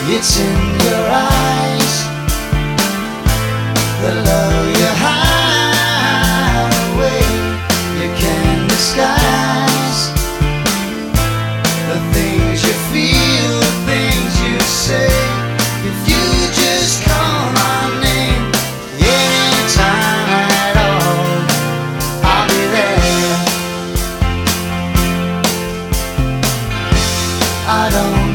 It's in your eyes, the love you hide away. You can disguise the things you feel, the things you say. If you just call my name anytime at all, I'll be there. I don't